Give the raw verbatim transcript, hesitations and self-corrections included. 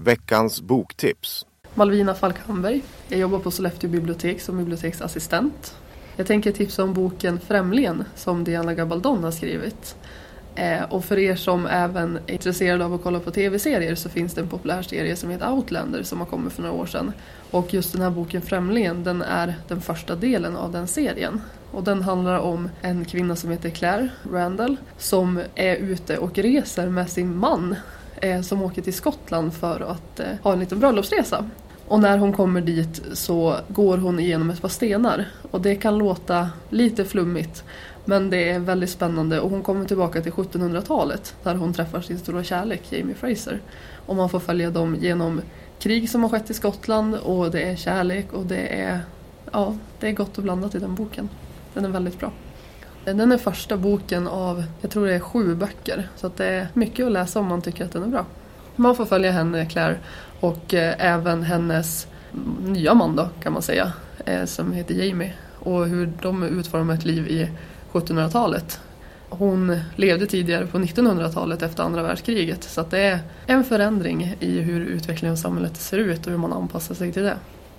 Veckans boktips. Malvina Falk Hamberg. Jag jobbar på Sollefteå bibliotek som biblioteksassistent. Jag tänker tipsa om boken Främlingen som Diana Gabaldon har skrivit. Eh, och för er som även är intresserade av att kolla på tv-serier så finns det en populär serie som heter Outlander som har kommit för några år sedan. Och just den här boken Främlingen, den är den första delen av den serien. Och den handlar om en kvinna som heter Claire Randall som är ute och reser med sin man eh, som åker till Skottland för att eh, ha en liten bröllopsresa. Och när hon kommer dit så går hon igenom ett par stenar. Och det kan låta lite flummigt. Men det är väldigt spännande. Och hon kommer tillbaka till sjuttonhundratalet. Där hon träffar sin stora kärlek, Jamie Fraser. Och man får följa dem genom krig som har skett i Skottland. Och det är kärlek. Och det är, ja, det är gott och blandat i den boken. Den är väldigt bra. Den är första boken av, jag tror det är sju böcker. Så att det är mycket att läsa om man tycker att den är bra. Man får följa henne, Claire. Och eh, även hennes nya man då, kan man säga. Eh, som heter Jamie. Och hur de utformar ett liv i sjuttonhundratalet. Hon levde tidigare på nittonhundratalet efter andra världskriget. Så att det är en förändring i hur utvecklingen av samhället ser ut och hur man anpassar sig till det.